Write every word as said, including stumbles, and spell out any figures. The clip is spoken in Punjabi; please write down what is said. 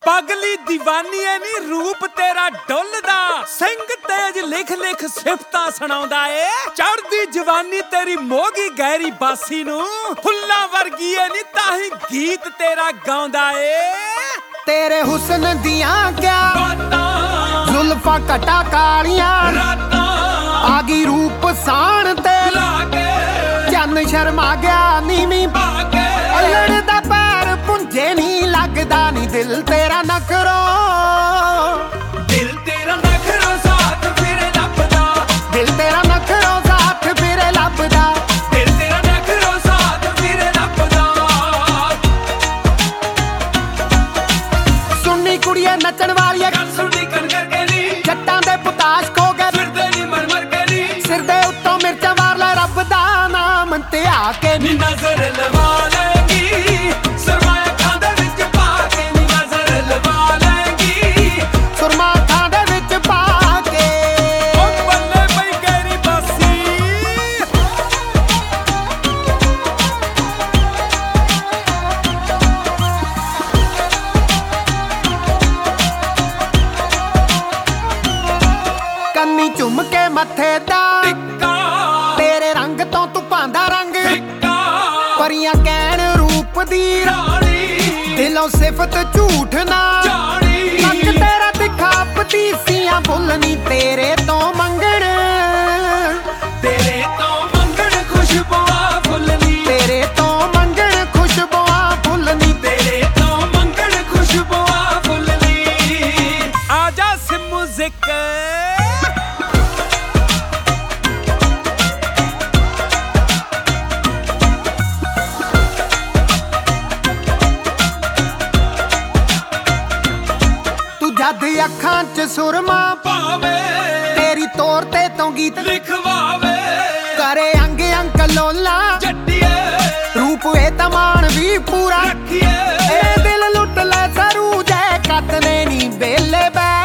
ਪਗਲੀ ਦੀਵਾਨੀ ਐ ਨੀ ਰੂਪ ਤੇਰਾ ਡੁੱਲਦਾ ਸਿੰਘ ਤੇਜ ਲਿਖ ਲਿਖ ਸਿਫਤਾਂ ਸੁਣਾਉਂਦਾ ਏ ਚੜ੍ਹਦੀ ਜਵਾਨੀ ਤੇਰੀ ਮੋਗੀ ਗਹਿਰੀ ਬਾਸੀ ਨੂੰ ਫੁੱਲਾਂ ਵਰਗੀ ਐ ਨੀ ਤਾਹੀਂ ਗੀਤ ਤੇਰਾ ਗਾਉਂਦਾ ਏ ਤੇਰੇ ਹੁਸਨ ਦੀਆਂ ਕਿਆ ਬਾਤਾਂ ਜ਼ੁਲਫਾਂ ਕਟਾ ਕਾਲੀਆਂ ਰਾਤਾਂ ਆ ਗਈ ਰੂਪ ਸਾਣ ਤੇ ਲਾ ਕੇ ਚੰਨ ਸ਼ਰਮਾ ਗਿਆ ਨੀਵੀਂ ਪਾ ਕੇ ਅਲੜ ਦਾ ਪੈਰ ਪੁੰਝੇ ਨਹੀਂ ਲੱਗਦਾ ਨੀ ਦਿਲ ਤੇਰਾ ਨਖਰੋ ਦਿਲ ਤੇਰਾ ਨਖਰੋ ਸਾਥ ਫਿਰੇ ਲੱਭਦਾ ਦਿਲ ਤੇਰਾ ਨਖਰੋ ਸਾਥ ਫਿਰੇ ਲੱਭਦਾ ਦਿਲ ਤੇਰਾ ਨਖਰੋ ਸਾਥ ਫਿਰੇ ਲੱਭਦਾ ਸੁਣਨੀ ਕੁੜੀਏ ਨੱਚਣ ਵਾਲੀਏ ਗੱਲ ਸੁਣਨੀ ਕਣ ਕਰਕੇ ਨੀ ਜੱਟਾਂ ਦੇ ਪੁਤਾਸ਼ ਖੋ ਗਏ ਫਿਰਦੇ ਨੀ ਮਰ ਮਰ ਕੇ ਨੀ ਸਿਰ ਦੇ ਉੱਤੋਂ ਮਿਰਚਾਂ ਵਾਰ ਲੈ ਰੱਬ ਦਾ ਨਾਮ ਤੇ ਆ ਕੇ ਨੀ ਨਜ਼ਰ ਲਵਾ ਲੈਗੀ ਸਰਮਾਇਆ ਅੱਖਾਂ ਦੇ ਵਿੱਚ ਪਾ ਕੇ ਨੀ ਨਜ਼ਰ ਲਵਾ ਲੈਗੀ ਸੁਰਮਾ ਅੱਖਾਂ ਦੇ ਵਿੱਚ ਪਾ ਕੇ ਉਹ ਬੱਲੇ ਪਈ ਗਹਿਰੀ ਬਾਸੀ ਕੰਨੀ ਝੁੰਮ ਕੇ ਮੱਥੇ ਦਾ ਟਿੱਕਾ ਤੇਰੇ ਰੰਗ ਤੋਂ ਤੂੰ ਪਾਂਦਾ ਰੰਗ ਟਿੱਕਾ ਪਰੀਆਂ ਕਹਿਣ ਰੂਪ ਦੀ ਰਾਣੀ ਦਿਲੋਂ ਸਿਫਤ ਝੂਠ ਨਾ ਜਾਣੀ ਨੱਕ ਤੇਰਾ ਦਿਖਾ ਪਤੀਸੀਆਂ ਬੋਲਣੀ ਤੇਰੇ ਤੋਂ ਮੰਗਣ ਤੇਰੇ ਤੋਂ ਮੰਗਣ ਖੁਸ਼ਬੂਆਂ ਫੁੱਲਣੀ ਤੇਰੇ ਤੋਂ ਮੰਗਣ ਖੁਸ਼ਬੂਆਂ ਫੁੱਲਣੀ ਤੇਰੇ ਤੋਂ ਮੰਗਣ ਖੁਸ਼ਬੂਆਂ ਫੁੱਲਣੀ ਆਜਾ ਸਿਮੂ ਜ਼ਿਕਰ ਜਦ ਅੱਖਾਂ 'ਚ ਸੁਰਮਾ ਪਾਵੇ ਤੇਰੀ ਤੋਰ ਤੇ ਤੋਂ ਗੀਤ ਲਿਖਵਾਵੇ ਕਰੇ ਅੰਗ ਅੰਕ ਲੋਲਾ ਜੱਟੀਏ ਰੂਪ ਇਹ ਤਮਾਨ ਵੀ ਪੂਰਾ ਰੱਖੀਏ ਇਹ ਦਿਲ ਲੁੱਟ ਲੈ ਸਰੂ ਜੈ ਕੱਤ ਨੇ ਨੀ ਵੇਲੇ ਬੈ